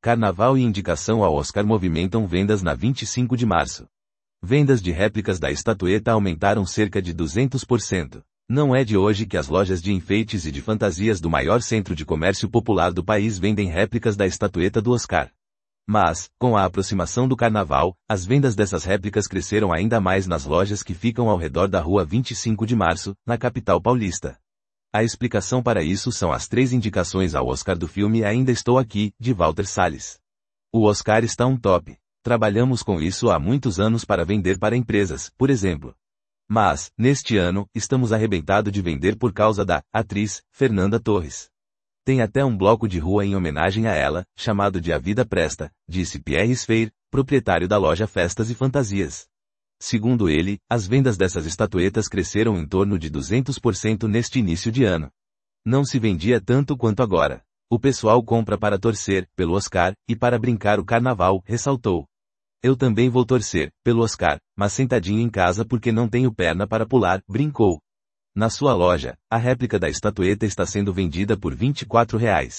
Carnaval e indicação ao Oscar movimentam vendas na 25 de março. Vendas de réplicas da estatueta aumentaram cerca de 200%. Não é de hoje que as lojas de enfeites e de fantasias do maior centro de comércio popular do país vendem réplicas da estatueta do Oscar. Mas, com a aproximação do Carnaval, as vendas dessas réplicas cresceram ainda mais nas lojas que ficam ao redor da rua 25 de março, na capital paulista. A explicação para isso são as 3 indicações ao Oscar do filme Ainda Estou Aqui, de Walter Salles. O Oscar está um top. Trabalhamos com isso há muitos anos para vender para empresas, por exemplo. Mas, neste ano, estamos arrebentados de vender por causa da atriz Fernanda Torres. Tem até um bloco de rua em homenagem a ela, chamado de A Vida Presta, disse Pierre Sfeir, proprietário da loja Festas e Fantasias. Segundo ele, as vendas dessas estatuetas cresceram em torno de 200% neste início de ano. Não se vendia tanto quanto agora. O pessoal compra para torcer, pelo Oscar, e para brincar o Carnaval, ressaltou. Eu também vou torcer, pelo Oscar, mas sentadinho em casa porque não tenho perna para pular, brincou. Na sua loja, a réplica da estatueta está sendo vendida por R$ 24.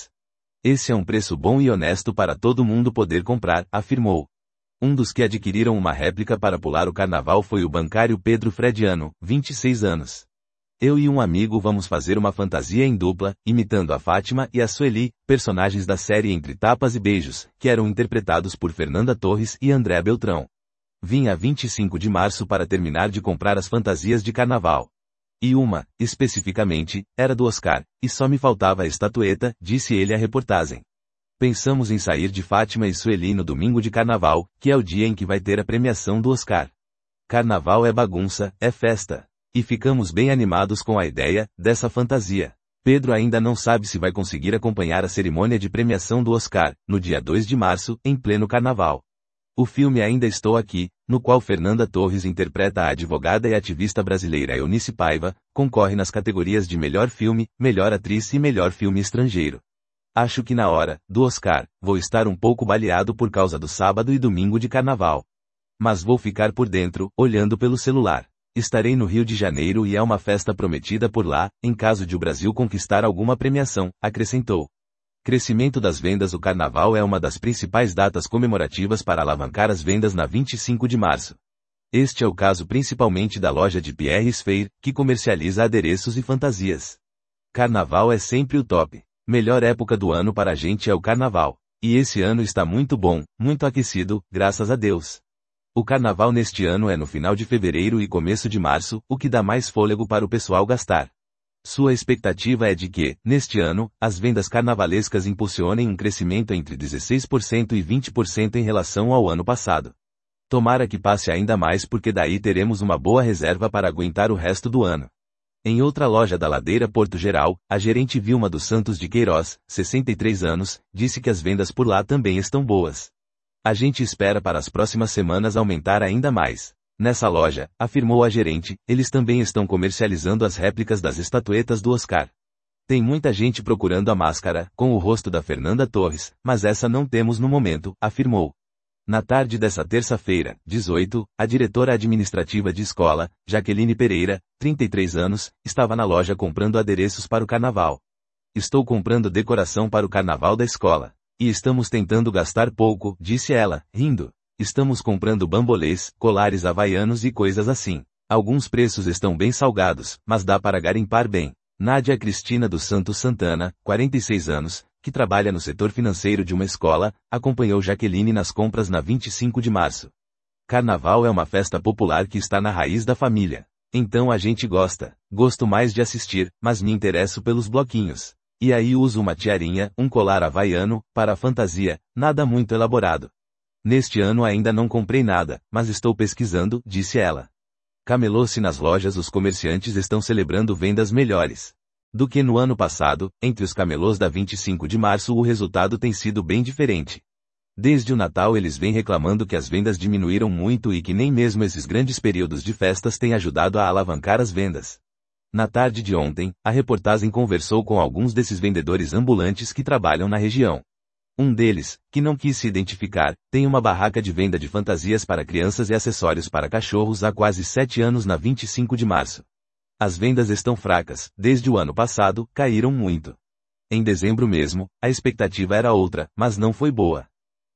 Esse é um preço bom e honesto para todo mundo poder comprar, afirmou. Um dos que adquiriram uma réplica para pular o Carnaval foi o bancário Pedro Frediano, 26 anos. Eu e um amigo vamos fazer uma fantasia em dupla, imitando a Fátima e a Sueli, personagens da série Entre Tapas e Beijos, que eram interpretados por Fernanda Torres e André Beltrão. Vim a 25 de março para terminar de comprar as fantasias de Carnaval. E uma, especificamente, era do Oscar, e só me faltava a estatueta, disse ele à reportagem. Pensamos em sair de Fátima e Sueli no domingo de Carnaval, que é o dia em que vai ter a premiação do Oscar. Carnaval é bagunça, é festa. E ficamos bem animados com a ideia dessa fantasia. Pedro ainda não sabe se vai conseguir acompanhar a cerimônia de premiação do Oscar, no dia 2 de março, em pleno Carnaval. O filme Ainda Estou Aqui, no qual Fernanda Torres interpreta a advogada e ativista brasileira Eunice Paiva, concorre nas categorias de melhor filme, melhor atriz e melhor filme estrangeiro. Acho que na hora do Oscar, vou estar um pouco baleado por causa do sábado e domingo de Carnaval. Mas vou ficar por dentro, olhando pelo celular. Estarei no Rio de Janeiro e é uma festa prometida por lá, em caso de o Brasil conquistar alguma premiação, acrescentou. Crescimento das vendas. O Carnaval é uma das principais datas comemorativas para alavancar as vendas na 25 de março. Este é o caso principalmente da loja de Pierre Sfeir, que comercializa adereços e fantasias. Carnaval é sempre o top. Melhor época do ano para a gente é o Carnaval. E esse ano está muito bom, muito aquecido, graças a Deus. O Carnaval neste ano é no final de fevereiro e começo de março, o que dá mais fôlego para o pessoal gastar. Sua expectativa é de que, neste ano, as vendas carnavalescas impulsionem um crescimento entre 16% e 20% em relação ao ano passado. Tomara que passe ainda mais porque daí teremos uma boa reserva para aguentar o resto do ano. Em outra loja da Ladeira Porto Geral, a gerente Vilma dos Santos de Queiroz, 63 anos, disse que as vendas por lá também estão boas. A gente espera para as próximas semanas aumentar ainda mais. Nessa loja, afirmou a gerente, eles também estão comercializando as réplicas das estatuetas do Oscar. Tem muita gente procurando a máscara, com o rosto da Fernanda Torres, mas essa não temos no momento, afirmou. Na tarde dessa terça-feira, 18, a diretora administrativa de escola, Jaqueline Pereira, 33 anos, estava na loja comprando adereços para o Carnaval. Estou comprando decoração para o Carnaval da escola. E estamos tentando gastar pouco, disse ela, rindo. Estamos comprando bambolês, colares havaianos e coisas assim. Alguns preços estão bem salgados, mas dá para garimpar bem. Nádia Cristina dos Santos Santana, 46 anos, que trabalha no setor financeiro de uma escola, acompanhou Jaqueline nas compras na 25 de março. Carnaval é uma festa popular que está na raiz da família. Então a gente gosta. Gosto mais de assistir, mas me interesso pelos bloquinhos. E aí uso uma tiarinha, um colar havaiano, para a fantasia, nada muito elaborado. Neste ano ainda não comprei nada, mas estou pesquisando, disse ela. Camelô-se nas lojas. Os comerciantes estão celebrando vendas melhores do que no ano passado. Entre os camelôs da 25 de março o resultado tem sido bem diferente. Desde o Natal eles vêm reclamando que as vendas diminuíram muito e que nem mesmo esses grandes períodos de festas têm ajudado a alavancar as vendas. Na tarde de ontem, a reportagem conversou com alguns desses vendedores ambulantes que trabalham na região. Um deles, que não quis se identificar, tem uma barraca de venda de fantasias para crianças e acessórios para cachorros há quase 7 anos na 25 de março. As vendas estão fracas, desde o ano passado, caíram muito. Em dezembro mesmo, a expectativa era outra, mas não foi boa.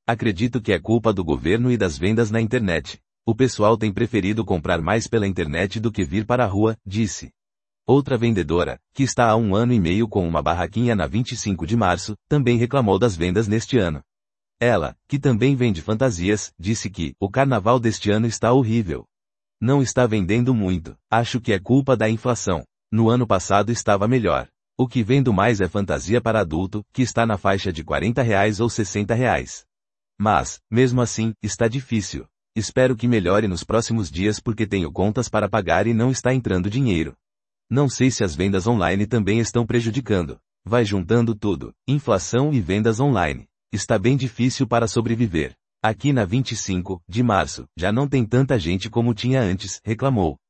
Acredito que é culpa do governo e das vendas na internet. O pessoal tem preferido comprar mais pela internet do que vir para a rua, disse. Outra vendedora, que está há 1 ano e meio com uma barraquinha na 25 de março, também reclamou das vendas neste ano. Ela, que também vende fantasias, disse que o carnaval deste ano está horrível. Não está vendendo muito. Acho que é culpa da inflação. No ano passado estava melhor. O que vendo mais é fantasia para adulto, que está na faixa de R$40 ou R$60. Mas, mesmo assim, está difícil. Espero que melhore nos próximos dias porque tenho contas para pagar e não está entrando dinheiro. Não sei se as vendas online também estão prejudicando. Vai juntando tudo, inflação e vendas online. Está bem difícil para sobreviver. Aqui na 25 de março, já não tem tanta gente como tinha antes, reclamou.